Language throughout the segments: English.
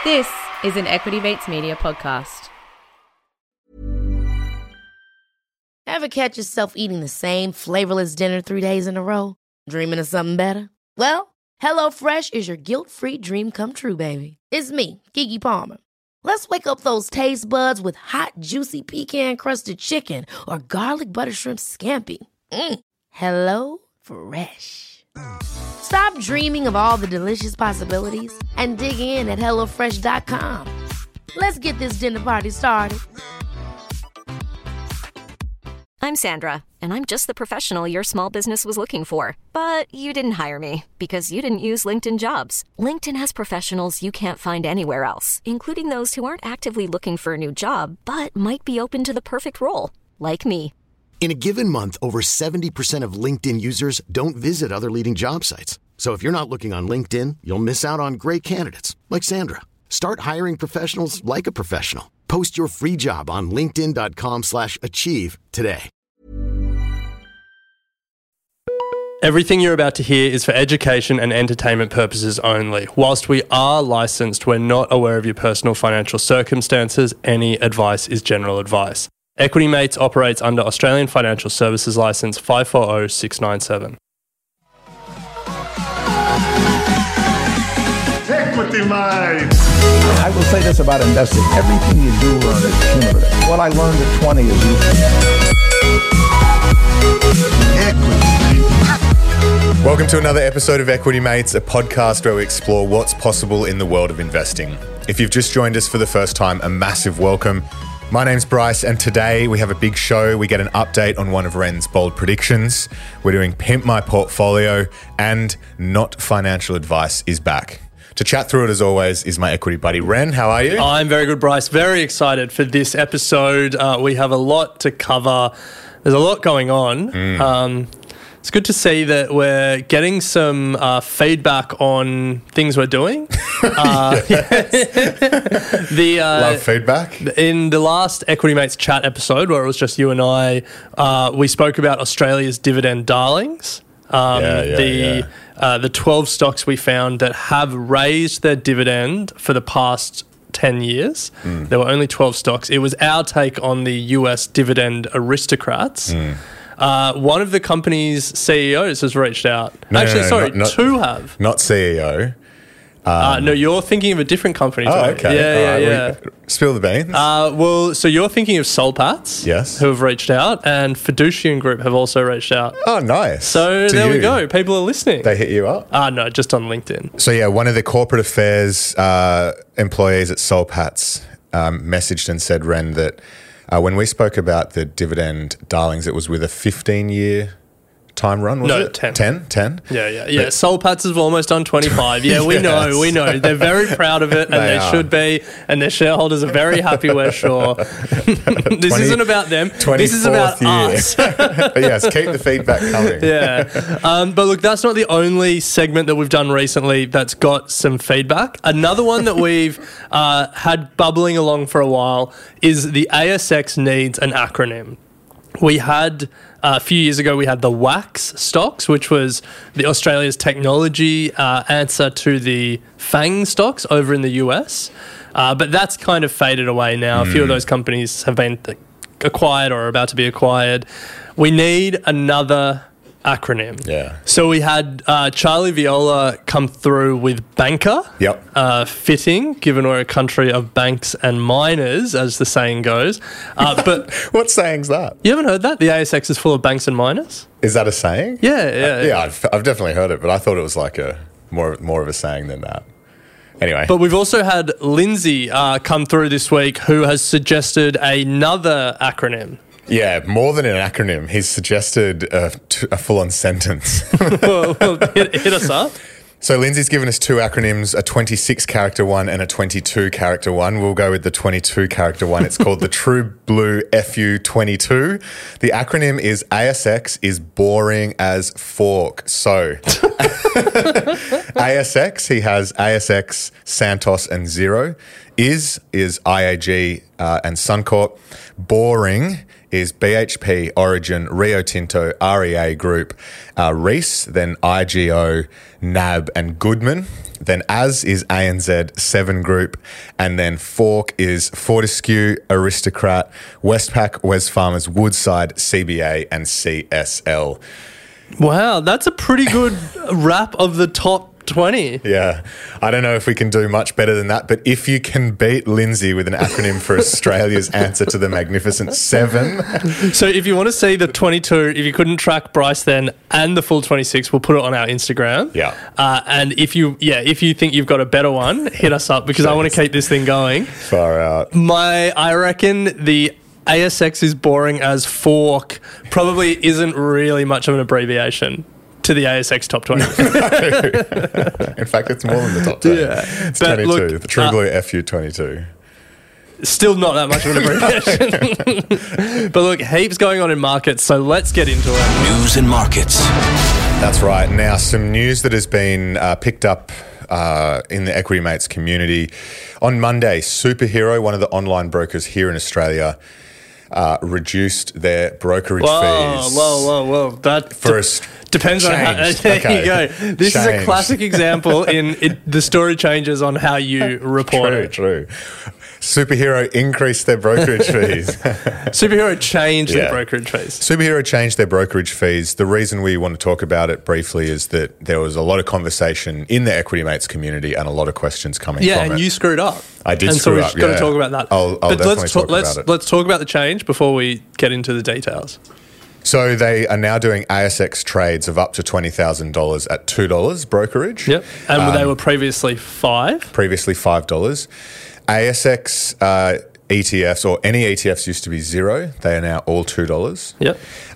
This is an Equity Mates Media podcast. Ever catch yourself eating the same flavorless dinner 3 days in a row? Dreaming of something better? Well, HelloFresh is your guilt-free dream come true, baby. It's me, Keke Palmer. Let's wake up those taste buds with hot, juicy pecan-crusted chicken or garlic butter shrimp scampi. Hello Fresh. Stop dreaming of all the delicious possibilities and dig in at HelloFresh.com. Let's get this dinner party started. I'm Sandra, and I'm just the professional your small business was looking for. But you didn't hire me because you didn't use LinkedIn Jobs. LinkedIn has professionals you can't find anywhere else, including those who aren't actively looking for a new job, but might be open to the perfect role, like me. In a given month, over 70% of LinkedIn users don't visit other leading job sites. So if you're not looking on LinkedIn, you'll miss out on great candidates like Sandra. Start hiring professionals like a professional. Post your free job on linkedin.com/achieve today. Everything you're about to hear is for education and entertainment purposes only. Whilst we are licensed, we're not aware of your personal financial circumstances. Any advice is general advice. Equity Mates operates under Australian Financial Services Licence 540697. Equity Mates! I will say this about investing. Everything you do learn is cumulative. What I learned at 20 is useful. Welcome to another episode of Equity Mates, a podcast where we explore what's possible in the world of investing. If you've just joined us for the first time, a massive welcome. My name's Bryce, and today we have a big show. We get an update on one of Ren's bold predictions. We're doing Pimp My Portfolio, and Not Financial Advice is back. To chat through it, as always, is my equity buddy, Ren. How are you? I'm very good, Bryce. Very excited for this episode. We have a lot to cover. There's a lot going on. It's good to see that we're getting some feedback on things we're doing. Love feedback. In the last Equity Mates chat episode, where it was just you and I, we spoke about Australia's dividend darlings. The 12 stocks we found that have raised their dividend for the past 10 years. There were only 12 stocks. It was our take on the US dividend aristocrats. One of the company's CEOs has reached out. Two have. Not CEO. No, you're thinking of a different company. Okay. Yeah. Spill the beans. So you're thinking of Soul Patts. Yes. Who have reached out, and Fiducian Group have also reached out. Oh, nice. So there we go. People are listening. They hit you up? No, just on LinkedIn. So yeah, one of the corporate affairs employees at Soul Patts messaged and said, Ren, that when we spoke about the dividend darlings, it was with a 15-year time run, was it? 10. 10? Yeah. Soul Patts have almost done 25. Yeah, we know. They're very proud of it, and they should be, and their shareholders are very happy, we're sure. This isn't about them. This is about us. But yes, keep the feedback coming. Yeah. But look, that's not the only segment that we've done recently that's got some feedback. Another one that we've had bubbling along for a while is the ASX needs an acronym. We had, a few years ago, we had the WAX stocks, which was the Australia's technology answer to the FANG stocks over in the US. But that's kind of faded away now. A few of those companies have been acquired or are about to be acquired. We need another acronym. Yeah. So we had Charlie Viola come through with banker. Yep. Fitting, given we're a country of banks and miners, as the saying goes. But what saying's that? You haven't heard that? The ASX is full of banks and miners? Is that a saying? Yeah. I've definitely heard it, but I thought it was like more of a saying than that. Anyway. But we've also had Lindsay come through this week, who has suggested another acronym. Yeah, more than an acronym. He's suggested a full-on sentence. well, hit us up. So Lindsay's given us two acronyms, a 26-character one and a 22-character one. We'll go with the 22-character one. It's called the True Blue FU22. The acronym is ASX is boring as fork. So ASX, he has ASX, Santos and Xero. Is IAG and Suncorp. Boring is BHP, Origin, Rio Tinto, REA Group, Reece, then IGO, NAB and Goodman. Then AS is ANZ, Seven Group, and then Fork is Fortescue, Aristocrat, Westpac, Wesfarmers, Woodside, CBA and CSL. Wow, that's a pretty good wrap of the top 20. Yeah, I don't know if we can do much better than that, but if you can beat Lindsay with an acronym for Australia's answer to the Magnificent Seven. So if you want to see the 22, if you couldn't track Bryce then and the full 26, we'll put it on our Instagram. Yeah. And if you think you've got a better one, hit us up because I want to keep this thing going. Far out. I reckon the ASX is boring as fork probably isn't really much of an abbreviation to the ASX top 20. In fact, it's more than the top 10. Yeah. It's But 22. look, the True Blue FU22. Still not that much of an abbreviation. But look, heaps going on in markets, so let's get into it. News and markets. That's right. Now, some news that has been picked up in the Equity Mates community. On Monday, Superhero, one of the online brokers here in Australia, reduced their brokerage fees. Whoa. That depends on how. There you go. This is a classic example in the story changes on how you report it. True. Superhero increased their brokerage fees. Superhero changed their brokerage fees. Superhero changed their brokerage fees. The reason we want to talk about it briefly is that there was a lot of conversation in the Equity Mates community and a lot of questions coming from it. Yeah, and you screwed up. I did and screw so up, we've got to talk about that. I'll definitely talk about it. Let's talk about the change before we get into the details. So they are now doing ASX trades of up to $20,000 at $2 brokerage. Yep, and they were previously $5. Previously $5. ASX ETFs, or any ETFs, used to be $0. They are now all $2. Yep.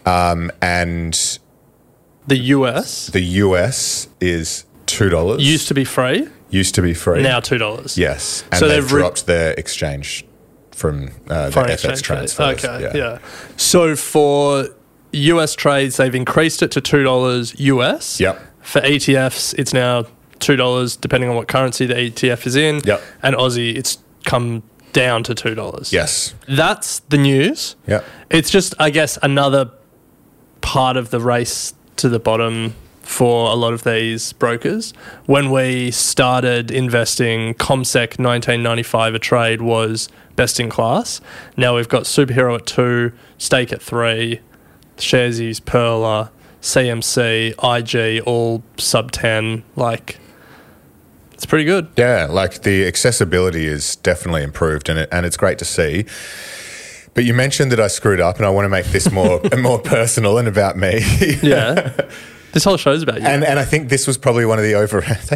And the US? The US is $2. Used to be free? Used to be free. Now $2. Yes. And so they've dropped their exchange from the FX transfers. Okay, yeah. So for US trades, they've increased it to $2 US. Yep. For ETFs, it's now $2, depending on what currency the ETF is in. Yep. And Aussie, it's come down to $2. Yes. That's the news. Yep. It's just, I guess, another part of the race to the bottom for a lot of these brokers. When we started investing, CommSec 1995 a trade was best in class. Now we've got Superhero at 2, Stake at 3, Sharesies, Perla, CMC, IG, all sub 10. Like, it's pretty good. Yeah, like the accessibility is definitely improved, and it's great to see. But you mentioned that I screwed up, and I want to make this more personal and about me. Yeah. This whole show's about you. And I think this was probably one of the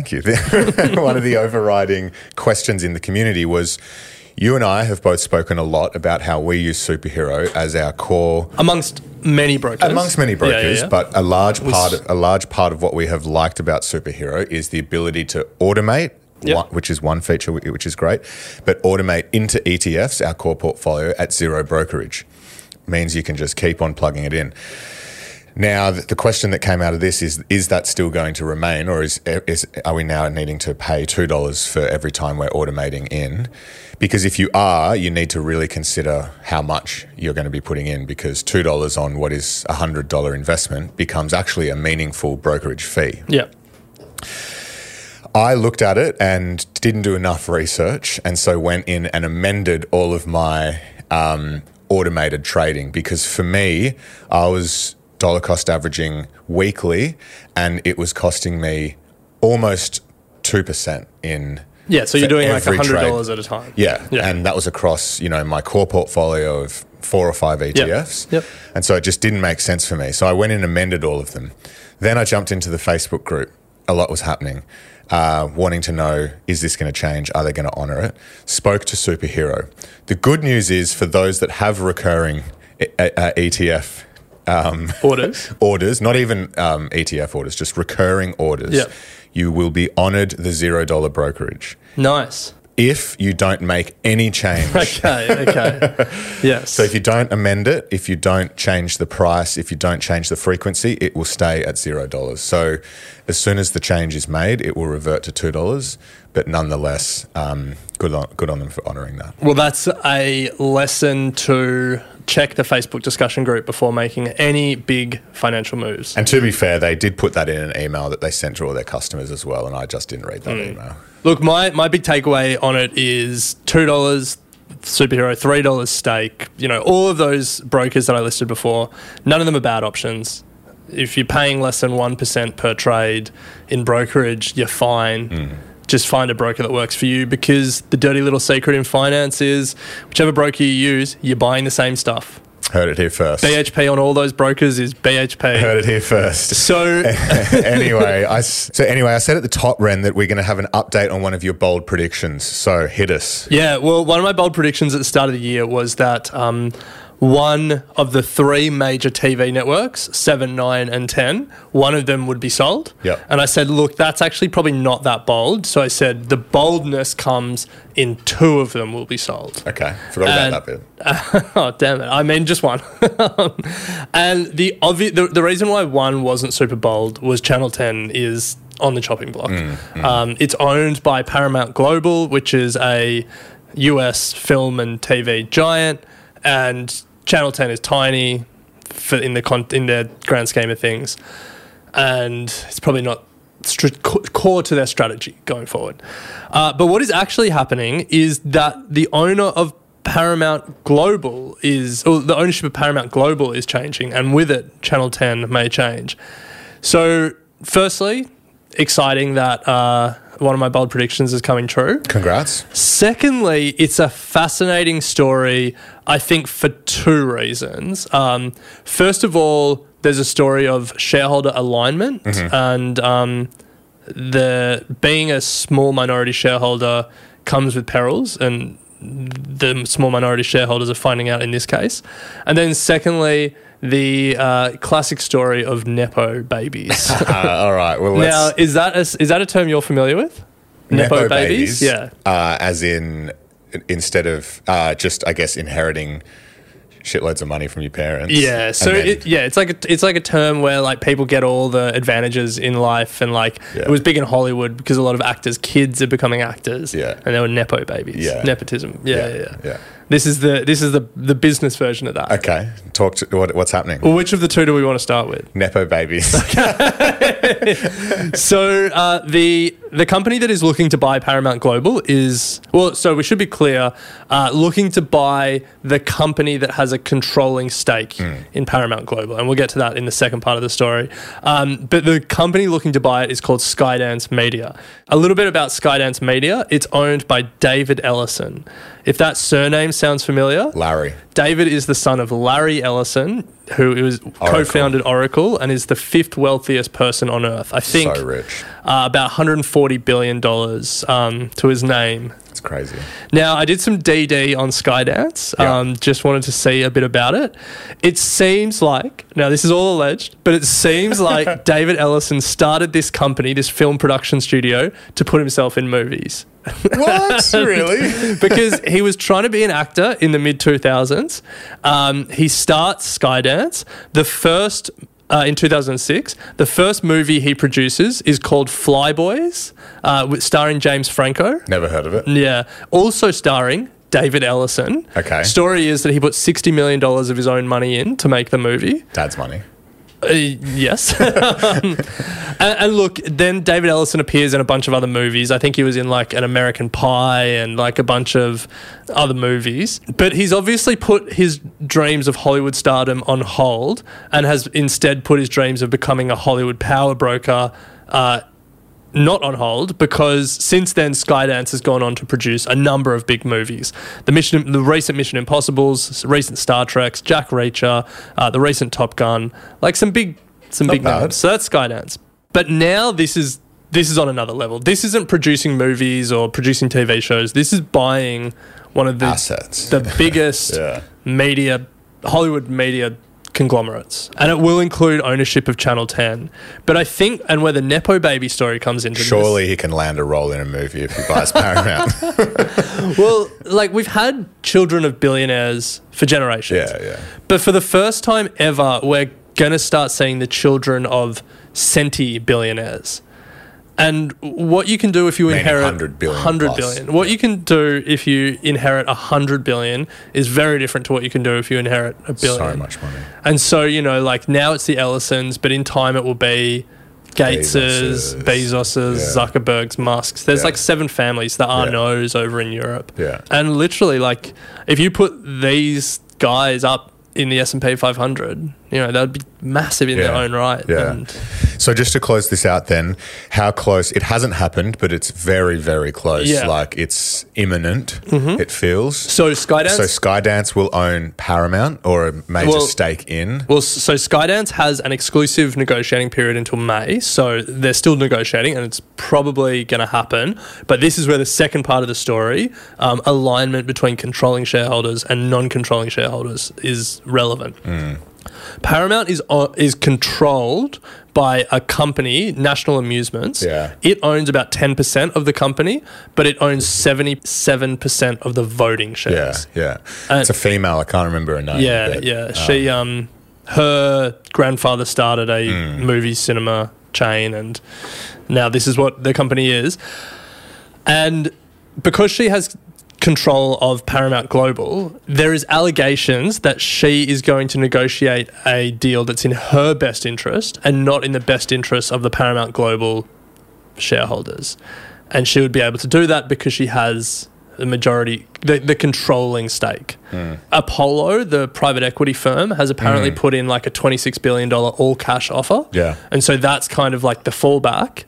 one of the overriding questions in the community was, you and I have both spoken a lot about how we use Superhero as our core amongst many brokers. Yeah. But a large part of what we have liked about Superhero is the ability to automate, which is one feature which is great, but automate into ETFs, our core portfolio, at zero brokerage. Means you can just keep on plugging it in. Now, the question that came out of this is that still going to remain, or are we now needing to pay $2 for every time we're automating in? Because if you are, you need to really consider how much you're going to be putting in, because $2 on what is a $100 investment becomes actually a meaningful brokerage fee. Yeah. I looked at it and didn't do enough research, and so went in and amended all of my automated trading, because for me, I was dollar cost averaging weekly, and it was costing me almost 2% in. Yeah, so you're doing like $100 trade. at a time. Yeah, and that was across, my core portfolio of 4 or 5 ETFs. Yep. And so it just didn't make sense for me. So I went in and amended all of them. Then I jumped into the Facebook group. A lot was happening, wanting to know, is this going to change? Are they going to honour it? Spoke to Superhero. The good news is, for those that have recurring ETF orders, not even ETF orders, just recurring orders, you will be honoured the $0 brokerage. Nice. If you don't make any change. Okay. Yes. So if you don't amend it, if you don't change the price, if you don't change the frequency, it will stay at $0. So as soon as the change is made, it will revert to $2. But nonetheless, good on them for honouring that. Well, that's a lesson to check the Facebook discussion group before making any big financial moves. And to be fair, they did put that in an email that they sent to all their customers as well, and I just didn't read that email. Look, my big takeaway on it is $2 Superhero, $3 Stake, all of those brokers that I listed before, none of them are bad options. If you're paying less than 1% per trade in brokerage, you're fine. Just find a broker that works for you, because the dirty little secret in finance is whichever broker you use, you're buying the same stuff. Heard it here first. BHP on all those brokers is BHP. Heard it here first. So anyway, I said at the top, Ren, that we're going to have an update on one of your bold predictions. So hit us. Yeah, well, one of my bold predictions at the start of the year was that one of the three major TV networks, 7, 9 and 10, one of them would be sold. Yep. And I said, look, that's actually probably not that bold. So I said the boldness comes in 2 of them will be sold. Okay, forgot about that bit. Oh, damn it. I mean, just one. And the reason why one wasn't super bold was Channel 10 is on the chopping block. It's owned by Paramount Global, which is a US film and TV giant, and Channel 10 is tiny in their grand scheme of things, and it's probably not core to their strategy going forward. But what is actually happening is that the owner of Paramount Global the ownership of Paramount Global is changing, and with it, Channel 10 may change. So, firstly, exciting that one of my bold predictions is coming true. Congrats. Secondly, it's a fascinating story, I think, for 2 reasons. First of all, there's a story of shareholder alignment, and being a small minority shareholder comes with perils, and the small minority shareholders are finding out in this case. And then secondly, the classic story of Nepo babies. All right. Well, now, is that a term you're familiar with? Nepo babies? Yeah. As in, instead of just, I guess, inheriting shitloads of money from your parents. Yeah. So it's like a term where like people get all the advantages in life, and it was big in Hollywood because a lot of actors' kids are becoming actors. Yeah. And they were Nepo babies. Yeah. Nepotism. Yeah. This is the business version of that. Okay. Talk to what's happening. Well, which of the 2 do we want to start with? Nepo babies. So the company that is looking to buy Paramount Global so we should be clear, looking to buy the company that has a controlling stake in Paramount Global, and we'll get to that in the second part of the story. But the company looking to buy it is called Skydance Media. A little bit about Skydance Media. It's owned by David Ellison. If that surname sounds familiar, Larry. David is the son of Larry Ellison, who co-founded Oracle and is the 5th wealthiest person on earth. I think so rich. About $140 billion to his name. It's crazy. Now, I did some DD on Skydance. Just wanted to see a bit about it. It seems like, now this is all alleged, but it seems like David Ellison started this company, this film production studio, to put himself in movies. What? Really? Because he was trying to be an actor in the mid-2000s. He starts Skydance. The first, in 2006, the first movie he produces is called Flyboys, starring James Franco. Never heard of it. Yeah. Also starring David Ellison. Okay. Story is that he put $60 million of his own money in to make the movie. Dad's money. Yes. and look, then David Ellison appears in a bunch of other movies. I think he was in like An American Pie and like a bunch of other movies. But he's obviously put his dreams of Hollywood stardom on hold and has instead put his dreams of becoming a Hollywood power broker not on hold, because since then Skydance has gone on to produce a number of big movies. The recent Mission Impossibles, recent Star Treks, Jack Reacher, the recent Top Gun, like some big names. So that's Skydance. But now this is on another level. This isn't producing movies or producing TV shows. This is buying one of the assets, the biggest Hollywood media conglomerates, and it will include ownership of Channel 10. But I think, and where the Nepo baby story comes into surely he can land a role in a movie if he buys Paramount. Well, like, we've had children of billionaires for generations. Yeah. But for the first time ever, we're going to start seeing the children of centi billionaires. And what you can do if you Meaning inherit 100 billion 100 plus. billion. What you can do if you inherit 100 billion is very different to what you can do if you inherit a billion. So much money. And so, like now it's the Ellisons, but in time it will be Gates's, Bezos's, Zuckerberg's, Musk's. There's like 7 families that are Arnaults over in Europe. Yeah. And literally, like, if you put these guys up in the S&P 500, that would be massive in their own right. Yeah. And so just to close this out then, how close, it hasn't happened, but it's very, very close. Yeah. Like it's imminent, it feels. so Skydance will own Paramount or a major stake in. Well, so Skydance has an exclusive negotiating period until May, so they're still negotiating and it's probably going to happen. But this is where the second part of the story, alignment between controlling shareholders and non-controlling shareholders, is relevant. Paramount is controlled by a company, National Amusements. Yeah. It owns about 10% of the company, but it owns 77% of the voting shares. Yeah. It's a female. I can't remember her name. Yeah. She, her grandfather started a movie cinema chain, and now this is what the company is. And because she has control of Paramount Global, there is allegations that she is going to negotiate a deal that's in her best interest and not in the best interest of the Paramount Global shareholders. And she would be able to do that because she has the majority, the controlling stake. Apollo, the private equity firm, has apparently put in like a $26 billion all-cash offer. Yeah. And so that's kind of like the fallback.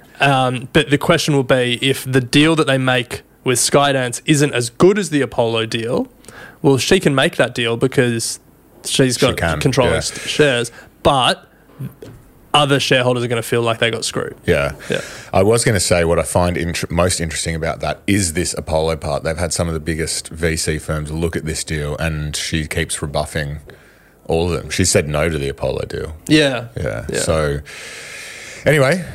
But the question will be, if the deal that they make with Skydance isn't as good as the Apollo deal, well, she can make that deal because she's got controlling shares, but other shareholders are going to feel like they got screwed. Yeah. I was going to say what I find most interesting about that is this Apollo part. They've had some of the biggest VC firms look at this deal and she keeps rebuffing all of them. She said no to the Apollo deal. Yeah. So anyway,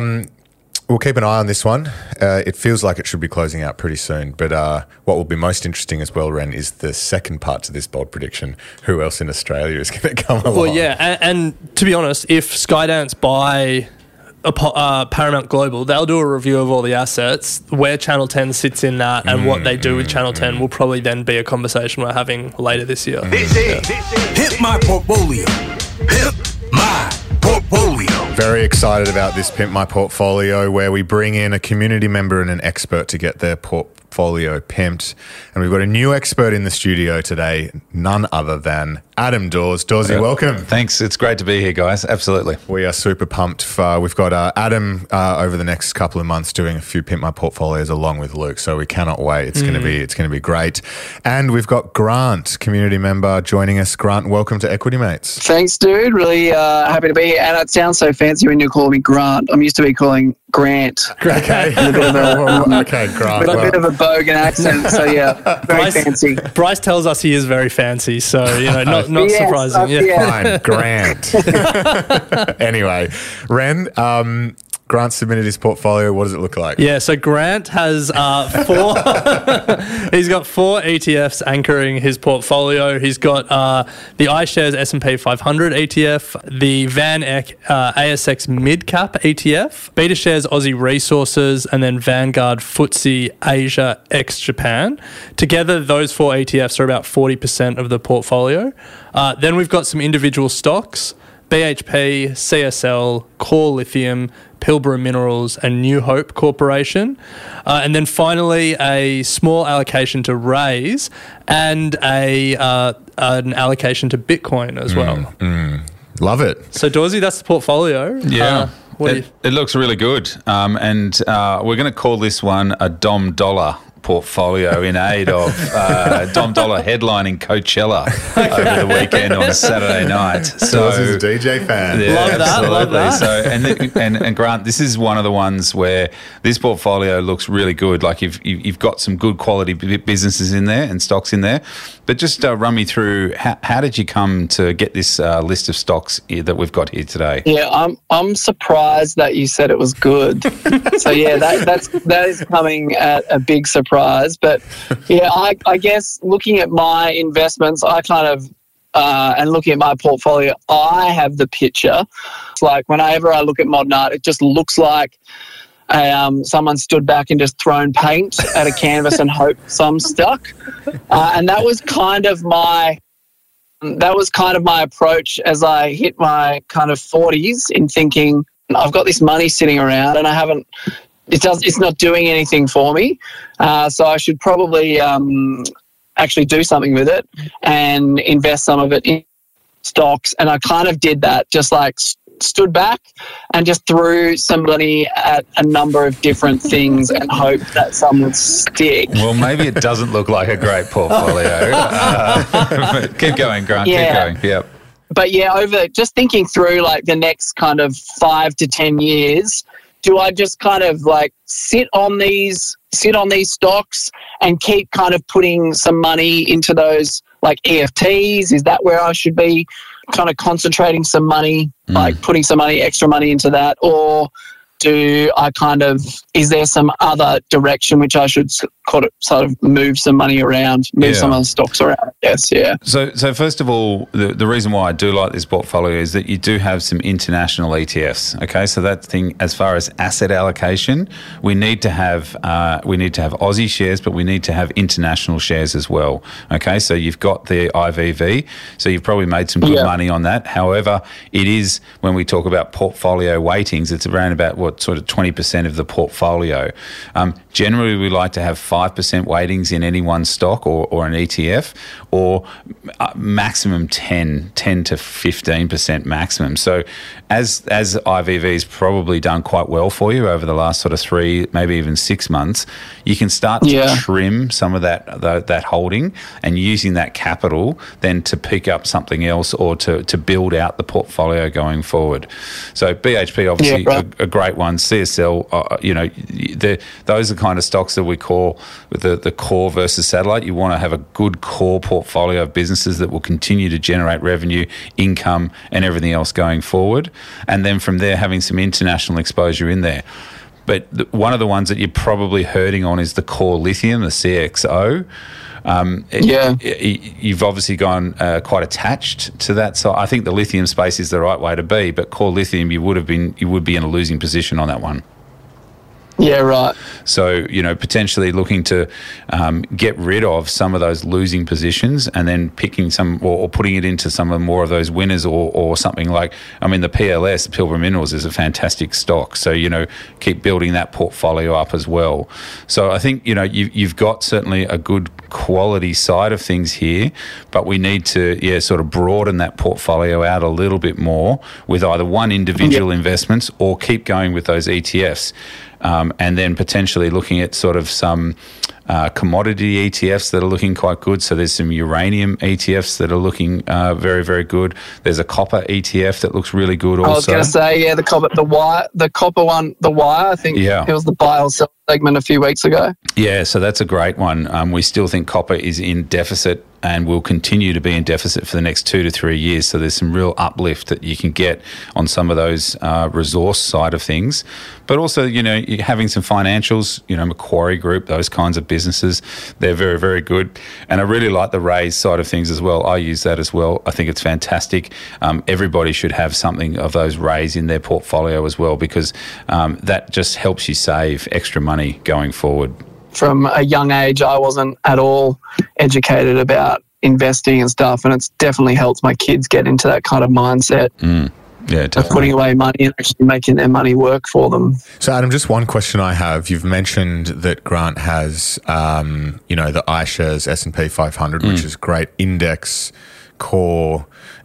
we'll keep an eye on this one. It feels like it should be closing out pretty soon. But what will be most interesting as well, Ren, is the second part to this bold prediction. Who else in Australia is going to come along? Well, yeah. And to be honest, if Skydance buy Paramount Global, they'll do a review of all the assets. Where Channel 10 sits in that and what they do with Channel 10 will probably then be a conversation we're having later this year. This is Hit My Portfolio. Hit My Portfolio. Very excited about this Pimp My Portfolio, where we bring in a community member and an expert to get their portfolio pimped. And we've got a new expert in the studio today, none other than Adam Dawes. Dawesy, welcome. Thanks. It's great to be here, guys. Absolutely. We are super pumped. We've got Adam over the next couple of months doing a few Pimp My Portfolios along with Luke, so we cannot wait. It's going to be great. And we've got Grant, community member, joining us. Grant, welcome to Equity Mates. Thanks, dude. Really happy to be here. And it sounds so fancy when you call me Grant. I'm used to be calling Grant. Okay. Okay, Grant. With a bit of a bogan accent, so yeah, very fancy. Bryce tells us he is very fancy, so not yes, surprising. Fine, Grant. Anyway, Ren, Grant submitted his portfolio. What does it look like? Yeah, so Grant has 4. He's got 4 ETFs anchoring his portfolio. He's got the iShares S&P 500 ETF, the Van Eck ASX Mid Cap ETF, BetaShares Aussie Resources, and then Vanguard FTSE Asia ex Japan. Together, those 4 ETFs are about 40% of the portfolio. Then we've got some individual stocks: BHP, CSL, Core Lithium, Pilbara Minerals, and New Hope Corporation. And then finally, a small allocation to Raise and an allocation to Bitcoin as well. Love it. So, Dawesy, that's the portfolio. Yeah. It looks really good. And we're going to call this one a Dom Dollar portfolio in aid of Dom Dollar headlining Coachella over the weekend on Saturday night. So Dawes is a DJ fan. Yeah, love that. So and Grant, this is one of the ones where this portfolio looks really good. Like you've got some good quality businesses in there and stocks in there. But just run me through how did you come to get this list of stocks that we've got here today? Yeah, I'm surprised that you said it was good. So yeah, that is coming at a big surprise. But yeah, I guess looking at my investments, I kind of and looking at my portfolio, I have the picture. It's like whenever I look at modern art, it just looks like someone stood back and just thrown paint at a canvas and hoped some stuck. And that was kind of my approach as I hit my kind of 40s, in thinking, I've got this money sitting around and it's not doing anything for me. So I should probably actually do something with it and invest some of it in stocks. And I kind of did that, just like stood back and just threw some money at a number of different things and hoped that some would stick. Well, maybe it doesn't look like a great portfolio. Keep going, Grant. Yeah. Keep going. Yep. But yeah, just thinking through like the next kind of 5 to 10 years, do I just kind of like sit on these stocks and keep kind of putting some money into those like EFTs? Is that where I should be kind of concentrating some money, like putting some extra money into that? Or do I is there some other direction which I should sort of move some money around, some of the stocks around? Yes, yeah. So first of all, the reason why I do like this portfolio is that you do have some international ETFs. Okay, so that thing, as far as asset allocation, we need to have Aussie shares, but we need to have international shares as well. Okay, so you've got the IVV, so you've probably made some good money on that. However, it is, when we talk about portfolio weightings, it's around about sort of 20% of the portfolio. Generally, we like to have 5% weightings in any one stock or an ETF, or maximum 10 to 15% maximum. So as IVV's probably done quite well for you over the last sort of 3, maybe even 6 months, you can start to trim some of that holding and using that capital then to pick up something else or to build out the portfolio going forward. So BHP, obviously, a great one. CSL, those are the kind of stocks that we call the core versus satellite. You want to have a good core portfolio of businesses that will continue to generate revenue, income, and everything else going forward. And then from there, having some international exposure in there. But one of the ones that you're probably hurting on is the core lithium, the CXO. You've obviously gone quite attached to that. So I think the lithium space is the right way to be. But core lithium, you would be in a losing position on that one. Yeah, right. So, potentially looking to get rid of some of those losing positions and then picking some or putting it into some of more of those winners or something like, the PLS, Pilbara Minerals, is a fantastic stock. So, keep building that portfolio up as well. So I think, you've got certainly a good quality side of things here, but we need to, sort of broaden that portfolio out a little bit more with either one individual investments or keep going with those ETFs. And then potentially looking at sort of some commodity ETFs that are looking quite good. So there's some uranium ETFs that are looking very, very good. There's a copper ETF that looks really good also. I was going to say, the copper one, the wire, I think it was the buy or sell segment a few weeks ago. Yeah, so that's a great one. We still think copper is in deficit and will continue to be in deficit for the next 2 to 3 years. So there's some real uplift that you can get on some of those resource side of things. But also, you're having some financials, Macquarie Group, those kinds of businesses, they're very, very good. And I really like the Raise side of things as well. I use that as well. I think it's fantastic. Everybody should have something of those Raise in their portfolio as well, because that just helps you save extra money going forward. From a young age, I wasn't at all educated about investing and stuff, and it's definitely helped my kids get into that kind of mindset. Yeah, definitely. Of putting away money and actually making their money work for them. So, Adam, just one question I have. You've mentioned that Grant has, the iShares S&P 500, which is great index core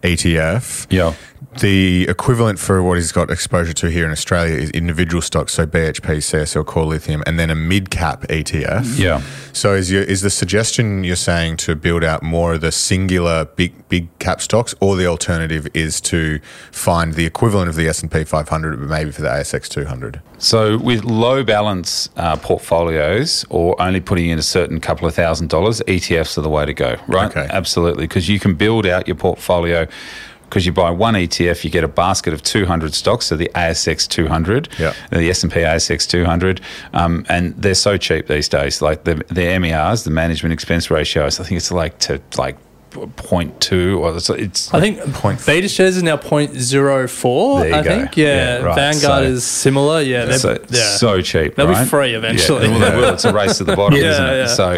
ETF. Yeah. The equivalent for what he's got exposure to here in Australia is individual stocks, so BHP, CSL, Core Lithium, and then a mid-cap ETF. Yeah. So is the suggestion you're saying to build out more of the singular big cap stocks, or the alternative is to find the equivalent of the S&P 500, but maybe for the ASX 200? So with low balance portfolios, or only putting in a certain couple of $1,000, ETFs are the way to go, right? Okay. Absolutely, because you can build out your portfolio. Because you buy one ETF, you get a basket of 200 stocks, so the ASX 200, the S&P ASX 200, and they're so cheap these days. Like the MERs, the management expense ratios, I think it's like 0.2 or it's I think Beta shares is now 0.04. There you I go. think, yeah. Yeah, right. Vanguard is similar. Yeah, so cheap. They'll right? be free eventually. Yeah, well, they will. It's a race to the bottom, isn't it? Yeah. So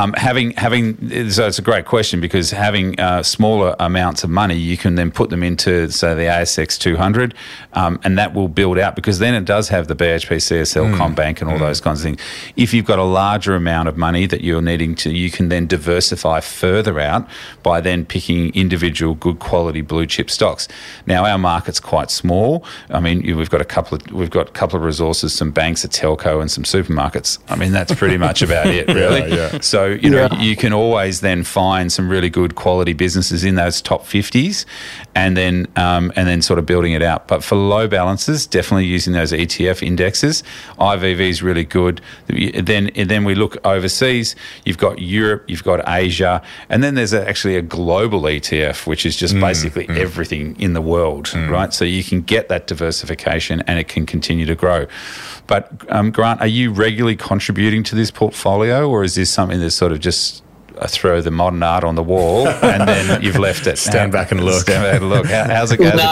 so it's a great question, because having smaller amounts of money, you can then put them into, say, the ASX 200, and that will build out, because then it does have the BHP, CSL, CommBank, and all those kinds of things. If you've got a larger amount of money that you're needing to, you can then diversify further out by then picking individual good quality blue chip stocks. Now, our market's quite small. I mean, we've got a couple of resources, some banks, a telco, and some supermarkets. I mean, that's pretty much about it, really. Yeah. So, you can always then find some really good quality businesses in those top 50s, and then sort of building it out. But for low balances, definitely using those ETF indexes. IVV is really good. Then we look overseas. You've got Europe, you've got Asia, and then there's actually a global ETF, which is just basically everything in the world, right? So you can get that diversification, and it can continue to grow. But Grant, are you regularly contributing to this portfolio, or is this something that's sort of just throw the modern art on the wall and then you've left it? Stand back and look. How's it going?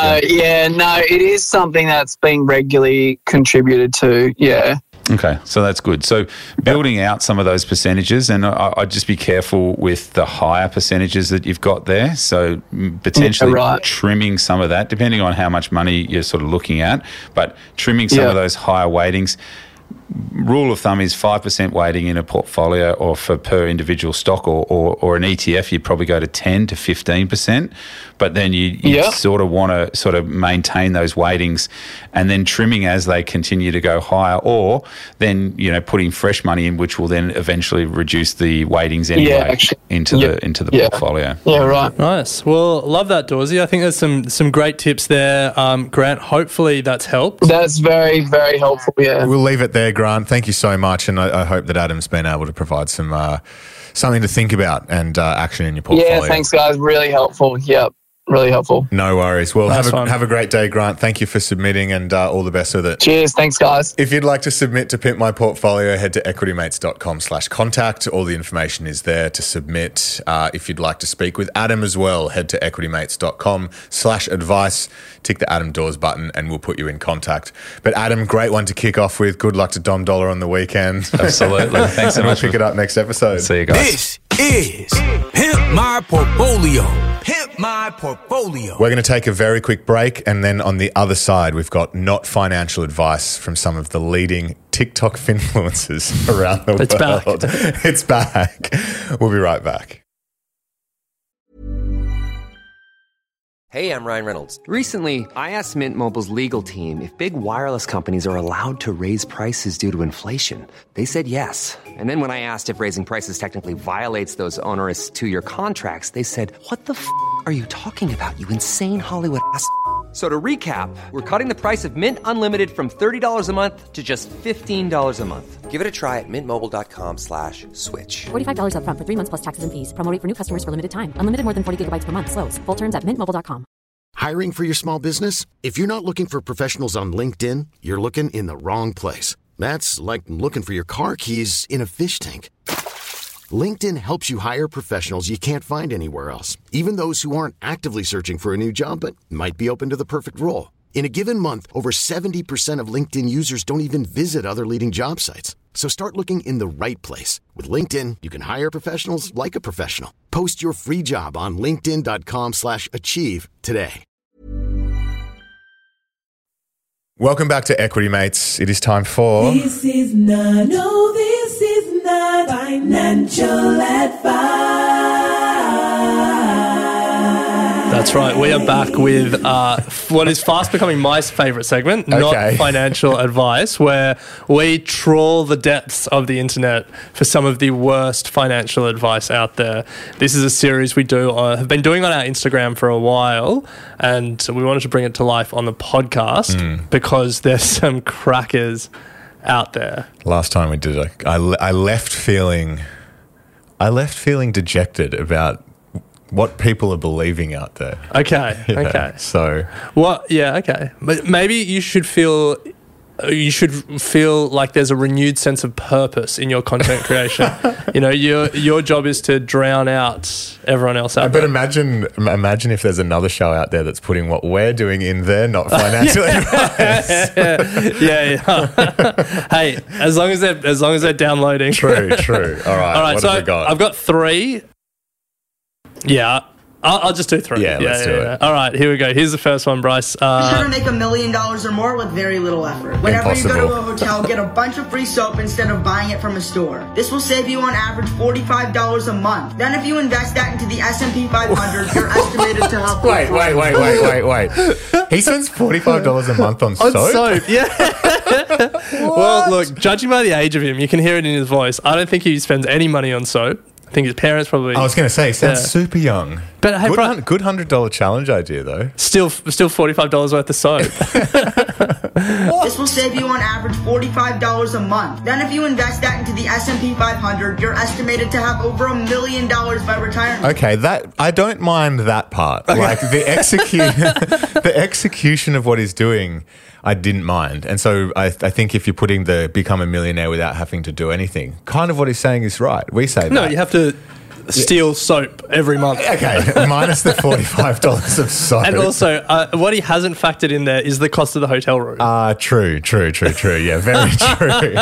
It is something that's being regularly contributed to. Yeah. Okay, so that's good. So building out some of those percentages, and I'd just be careful with the higher percentages that you've got there. So potentially trimming some of that, depending on how much money you're sort of looking at, but trimming some of those higher weightings. Rule of thumb is 5% weighting in a portfolio, or for per individual stock, or an ETF, you'd probably go to 10 to 15%. But then you sort of want to sort of maintain those weightings, and then trimming as they continue to go higher, or then putting fresh money in, which will then eventually reduce the weightings anyway into the portfolio. Yeah, right. Nice. Well, love that, Dawsey. I think there's some great tips there, Grant. Hopefully that's helped. That's very, very helpful. Yeah, we'll leave it there, Grant. Thank you so much, and I hope that Adam's been able to provide some something to think about and action in your portfolio. Yeah, thanks, guys. Really helpful. Yep. Really helpful. No worries. Well, have a great day, Grant. Thank you for submitting, and all the best with it. Cheers. Thanks, guys. If you'd like to submit to Pimp My Portfolio, head to equitymates.com/contact. All the information is there to submit. If you'd like to speak with Adam as well, head to equitymates.com/advice. Tick the Adam Dawes button and we'll put you in contact. But Adam, great one to kick off with. Good luck to Dom Dollar on the weekend. Absolutely. Thanks so much. We'll pick it up next episode. See you guys. This is Pimp My Portfolio. Pimp My Portfolio. We're going to take a very quick break, and then on the other side, we've got not financial advice from some of the leading TikTok influencers around the world. It's back. We'll be right back. Hey, I'm Ryan Reynolds. Recently, I asked Mint Mobile's legal team if big wireless companies are allowed to raise prices due to inflation. They said yes. And then when I asked if raising prices technically violates those onerous 2-year contracts, they said, "What the f*** are you talking about, you insane Hollywood ass?" So to recap, we're cutting the price of Mint Unlimited from $30 a month to just $15 a month. Give it a try at mintmobile.com/switch. $45 up front for 3 months plus taxes and fees. Promo rate for new customers for limited time. Unlimited more than 40 gigabytes per month. Slows full terms at mintmobile.com. Hiring for your small business? If you're not looking for professionals on LinkedIn, you're looking in the wrong place. That's like looking for your car keys in a fish tank. LinkedIn helps you hire professionals you can't find anywhere else, even those who aren't actively searching for a new job but might be open to the perfect role. In a given month, over 70% of LinkedIn users don't even visit other leading job sites. So start looking in the right place. With LinkedIn, you can hire professionals like a professional. Post your free job on linkedin.com/achieve today. Welcome back to Equity Mates. It is time for... This is not financial advice. That's right. We are back with what is fast becoming my favourite segment, Not Financial Advice, where we trawl the depths of the internet for some of the worst financial advice out there. This is a series we have been doing on our Instagram for a while, and we wanted to bring it to life on the podcast because there's some crackers out there. Last time we did it, I left feeling dejected about what people are believing out there. Okay. So what? Yeah. Okay. But maybe you should feel you should feel like there's a renewed sense of purpose in your content creation. You know, your job is to drown out everyone else out there. But imagine if there's another show out there that's putting what we're doing in there, not financial advice. Yeah. Hey, as long as they're downloading. True. All right. What have we got? I've got 3. Yeah. I'll just do 3. Yeah, let's do it. All right, here we go. Here's the first one, Bryce. How to make $1 million or more with very little effort. Whenever you go to a hotel, get a bunch of free soap instead of buying it from a store. This will save you on average $45 a month. Then if you invest that into the S&P 500, you're estimated to have... Wait. He spends $45 a month on soap? On soap, yeah. Well, look, judging by the age of him, you can hear it in his voice. I don't think he spends any money on soap. I think his parents probably... I was going to say, he sounds super young. But hey, good $100 challenge idea, though. Still $45 worth of soap. This will save you on average $45 a month. Then if you invest that into the S&P 500, you're estimated to have over $1 million by retirement. Okay, I don't mind that part. Okay. Like the execution of what he's doing, I didn't mind. And so I think if you're putting the become a millionaire without having to do anything, kind of what he's saying is right. We say that. No, you have to steal soap every month. Okay, minus the $45 of soap. And also, what he hasn't factored in there is the cost of the hotel room. True. Yeah, very true.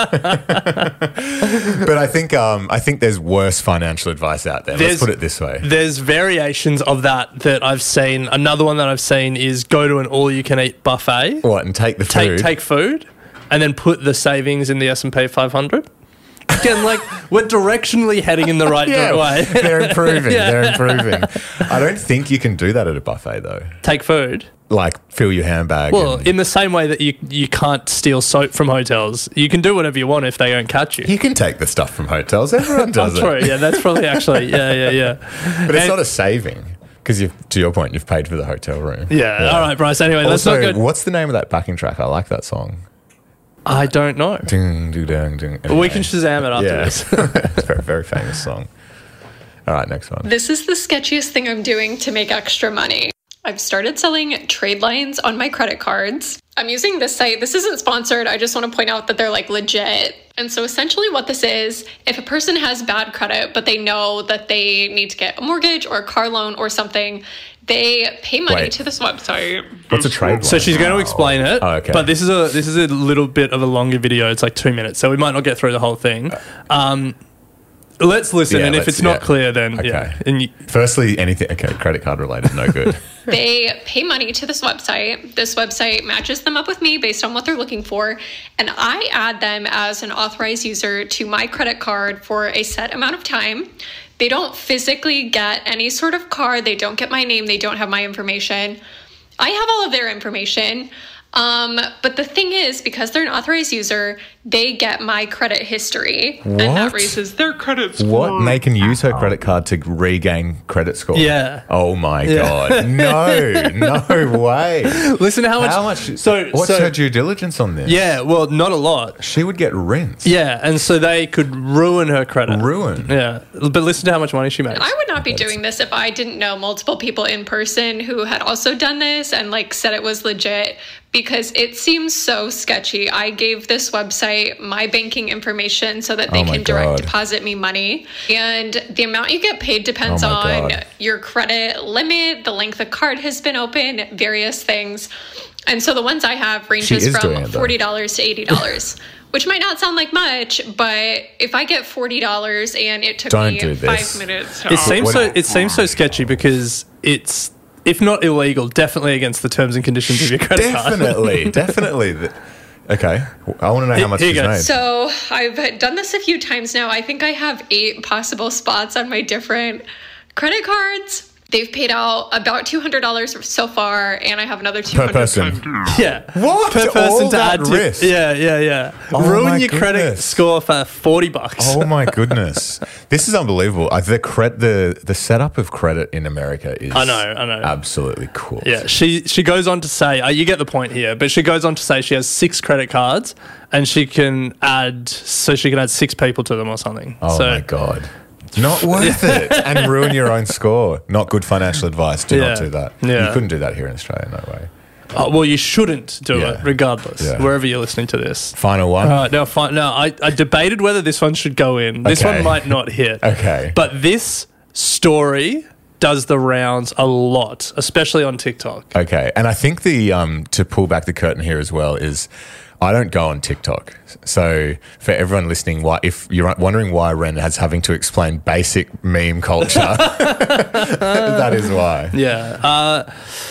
But I think there's worse financial advice out there. Let's put it this way. There's variations of that I've seen. Another one that I've seen is go to an all-you-can-eat buffet. What, and take the food? Take food, and then put the savings in the S&P 500. Again, like, we're directionally heading in the right way. They're improving. I don't think you can do that at a buffet, though. Take food? Like, fill your handbag. Well, in the same way that you can't steal soap from hotels, you can do whatever you want if they don't catch you. You can take the stuff from hotels. Everyone does it. True. Yeah, that's probably actually, yeah. But it's not a saving. Because to your point, you've paid for the hotel room. Yeah. All right, Bryce. Anyway, let's not go... What's the name of that backing track? I like that song. I don't know. Ding, ding, ding, ding. Anyway. We can Shazam it after this. It's a very, very famous song. All right, next one. This is the sketchiest thing I'm doing to make extra money. I've started selling trade lines on my credit cards. I'm using this site. This isn't sponsored. I just want to point out that they're like legit. And so essentially what this is, if a person has bad credit, but they know that they need to get a mortgage or a car loan or something, they pay money to this website. What's a trade line? So she's going to explain it. Oh, okay. But this is a little bit of a longer video. It's like 2 minutes, so we might not get through the whole thing. Let's listen, and if it's not clear, then Firstly, anything credit card related, no good. They pay money to this website. This website matches them up with me based on what they're looking for, and I add them as an authorized user to my credit card for a set amount of time. They don't physically get any sort of card. They don't get my name. They don't have my information. I have all of their information. But the thing is, because they're an authorized user, they get my credit history. What? And that raises their credit score. What? And they can use her credit card to regain credit score? Yeah. Oh my God. No way. Listen to how much... What's her due diligence on this? Yeah, well, not a lot. She would get rinsed. Yeah, and so they could ruin her credit. Yeah. But listen to how much money she makes. I would not be doing this if I didn't know multiple people in person who had also done this and said it was legit, because it seems so sketchy. I gave this website my banking information so that they can direct deposit me money. And the amount you get paid depends on your credit limit, the length the card has been open, various things. And so the ones I have ranges from $40 to $80. Which might not sound like much, but if I get $40 and it took me 5 minutes to... It seems so sketchy because it's, if not illegal, definitely against the terms and conditions of your credit card. Definitely. Okay. I want to know how much she's made. So I've done this a few times now. I think I have 8 possible spots on my different credit cards. They've paid out about $200 so far, and I have another $200 per person. Yeah. What? Per person all to that add risk? Yeah. Ruin your credit score for $40. Oh my goodness. This is unbelievable. The setup of credit in America is I know. Absolutely cool. Yeah. She goes on to say, you get the point here, but she goes on to say she has 6 credit cards and she can add 6 people to them or something. Oh my God. Not worth it. And ruin your own score. Not good financial advice. Do not do that. Yeah. You couldn't do that here in Australia, no way. Oh, well, you shouldn't do Yeah. it regardless, Yeah. wherever you're listening to this. Final one? No, I debated whether this one should go in. This Okay. one might not hit. Okay. But this story does the rounds a lot, especially on TikTok. Okay. And I think the to pull back the curtain here as well is I don't go on TikTok. So for everyone listening, if you're wondering why Ren is having to explain basic meme culture, that is why. Yeah.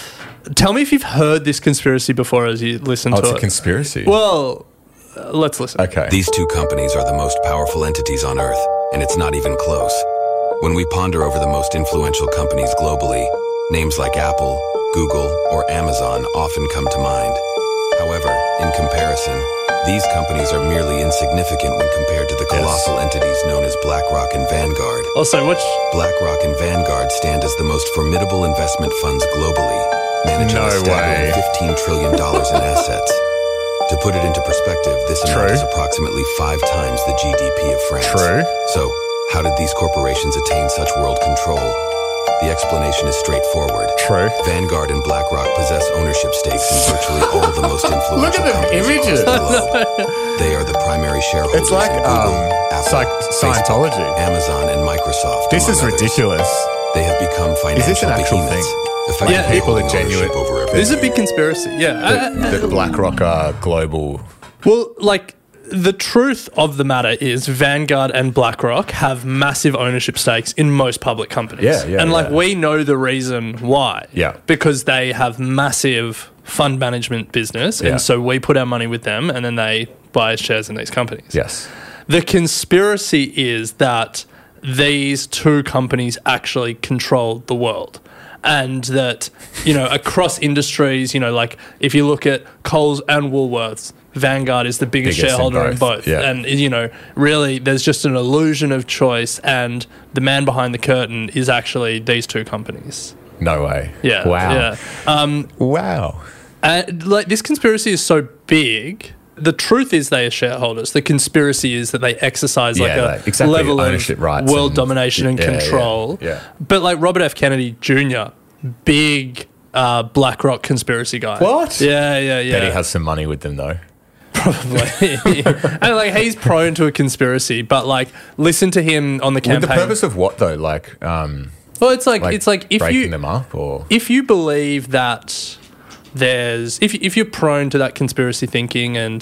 Tell me if you've heard this conspiracy before as you listen to it. It's a conspiracy. Well, let's listen. Okay. These two companies are the most powerful entities on Earth, and it's not even close. When we ponder over the most influential companies globally, names like Apple, Google, or Amazon often come to mind. However, in comparison, these companies are merely insignificant when compared to the colossal entities known as BlackRock and Vanguard. Also, BlackRock and Vanguard stand as the most formidable investment funds globally, managing a staggering $15 trillion in assets. To put it into perspective, this amount is approximately 5 times the GDP of France. True. So, how did these corporations attain such world control? The explanation is straightforward. True. Vanguard and BlackRock possess ownership stakes in virtually all the most influential Look at the companies images. across the globe. They are the primary shareholders It's like in Google, Apple, Scientology. Facebook, Amazon, and Microsoft. This is among others. ridiculous. They have become financial Is this an actual behemoths, thing? effectively People are holding genuine. ownership over This is a big conspiracy, yeah. That BlackRock are global. Well, like, the truth of the matter is Vanguard and BlackRock have massive ownership stakes in most public companies. Yeah, and, like, we know the reason why. Yeah. Because they have massive fund management business, Yeah. and so we put our money with them, and then they buy shares in these companies. Yes. The conspiracy is that these two companies actually control the world. And that, across industries, like if you look at Coles and Woolworths, Vanguard is the biggest shareholder in both. Yeah. And, really there's just an illusion of choice, and the man behind the curtain is actually these two companies. No way. Yeah. Wow. Yeah. Wow. This conspiracy is so big. The truth is they are shareholders. The conspiracy is that they exercise level ownership of rights world and- domination and control. Yeah. But like Robert F. Kennedy Jr., big BlackRock conspiracy guy. What? Yeah. Bet he has some money with them though. Probably. And like he's prone to a conspiracy, but like listen to him on the campaign. With the purpose of what though? Well, it's like if breaking them up, or if you believe that there's if you're prone to that conspiracy thinking, and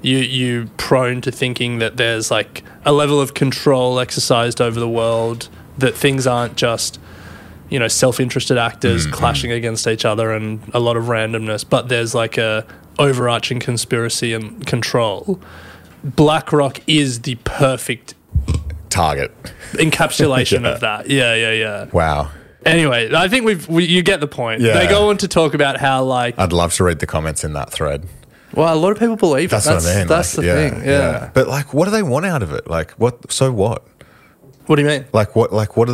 you prone to thinking that there's like a level of control exercised over the world, that things aren't just self-interested actors clashing against each other and a lot of randomness, but there's like a overarching conspiracy and control. BlackRock is the perfect target encapsulation of that. Yeah. Wow. Anyway, I think you get the point. Yeah. They go on to talk about how I'd love to read the comments in that thread. Well, a lot of people believe that's it. What I mean. That's the thing. Yeah. But what do they want out of it? So what? What do you mean? What are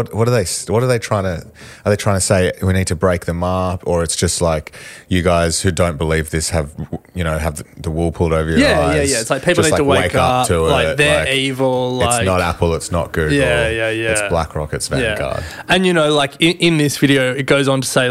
they trying to? Are they trying to say we need to break them up, or it's just like you guys who don't believe this have the wool pulled over your eyes? Yeah. It's like people just need to wake up to like it. they're evil. It's not Apple. It's not Google. Yeah. It's BlackRock. It's Vanguard. Yeah. And in this video, it goes on to say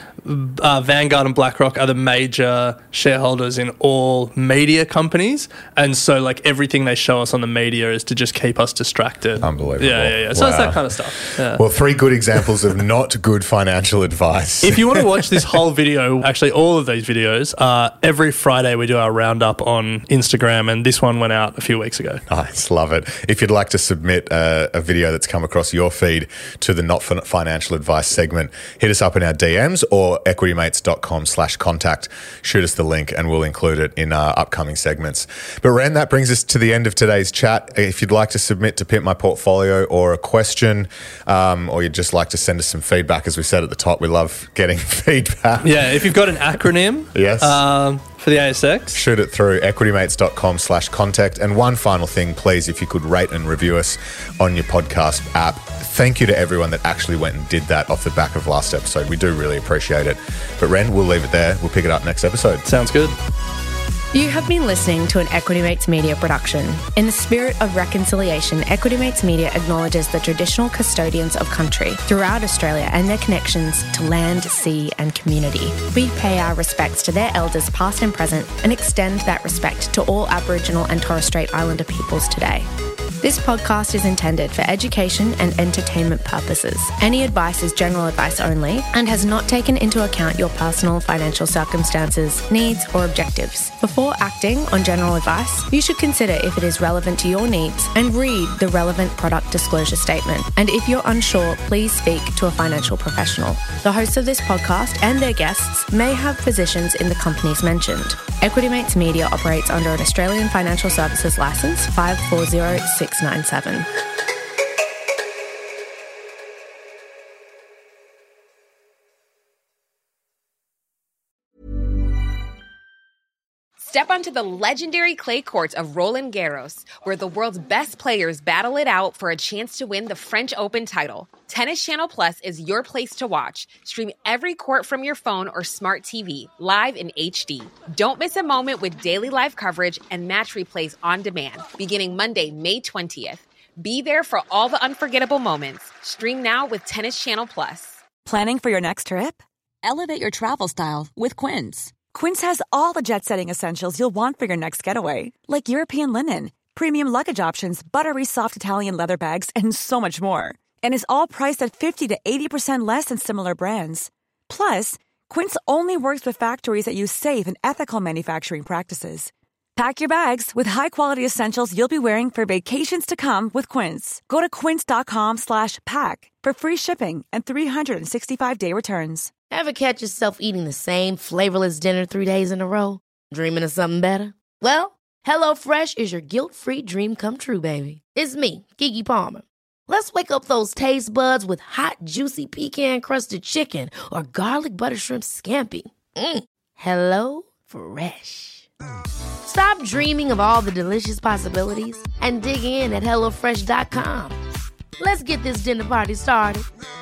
Vanguard and BlackRock are the major shareholders in all media companies, and so everything they show us on the media is to just keep us distracted. Unbelievable. Yeah. So it's that kind of stuff. Yeah. Well, 3 good examples of not good financial advice. If you want to watch this whole video, actually all of these videos, every Friday we do our roundup on Instagram, and this one went out a few weeks ago. Nice, love it. If you'd like to submit a video that's come across your feed to the Not Financial Advice segment, hit us up in our DMs or equitymates.com/contact. Shoot us the link and we'll include it in our upcoming segments. But Ren, that brings us to the end of today's chat. If you'd like to submit to Pimp My Portfolio or a question, or you'd just like to send us some feedback, as we said at the top, we love getting feedback. Yeah, if you've got an acronym yes. For the ASX, shoot it through equitymates.com/contact. And one final thing, please, if you could rate and review us on your podcast app. Thank you to everyone that actually went and did that off the back of last episode. We do really appreciate it. But Ren, we'll leave it there. We'll pick it up next episode. Sounds good. You have been listening to an Equity Mates Media production. In the spirit of reconciliation, Equity Mates Media acknowledges the traditional custodians of country throughout Australia and their connections to land, sea and community. We pay our respects to their elders past and present and extend that respect to all Aboriginal and Torres Strait Islander peoples today. This podcast is intended for education and entertainment purposes. Any advice is general advice only and has not taken into account your personal financial circumstances, needs, or objectives. Before acting on general advice, you should consider if it is relevant to your needs and read the relevant product disclosure statement. And if you're unsure, please speak to a financial professional. The hosts of this podcast and their guests may have positions in the companies mentioned. Equity Mates Media operates under an Australian Financial Services Licence 540697. Step onto the legendary clay courts of Roland Garros, where the world's best players battle it out for a chance to win the French Open title. Tennis Channel Plus is your place to watch. Stream every court from your phone or smart TV, live in HD. Don't miss a moment with daily live coverage and match replays on demand, beginning Monday, May 20th. Be there for all the unforgettable moments. Stream now with Tennis Channel Plus. Planning for your next trip? Elevate your travel style with Quince. Quince has all the jet-setting essentials you'll want for your next getaway, like European linen, premium luggage options, buttery soft Italian leather bags, and so much more. And is all priced at 50 to 80% less than similar brands. Plus, Quince only works with factories that use safe and ethical manufacturing practices. Pack your bags with high-quality essentials you'll be wearing for vacations to come with Quince. Go to quince.com/pack for free shipping and 365-day returns. Ever catch yourself eating the same flavorless dinner 3 days in a row? Dreaming of something better? Well, HelloFresh is your guilt-free dream come true, baby. It's me, Keke Palmer. Let's wake up those taste buds with hot, juicy pecan-crusted chicken or garlic butter shrimp scampi. Hello Fresh. Stop dreaming of all the delicious possibilities and dig in at HelloFresh.com. Let's get this dinner party started.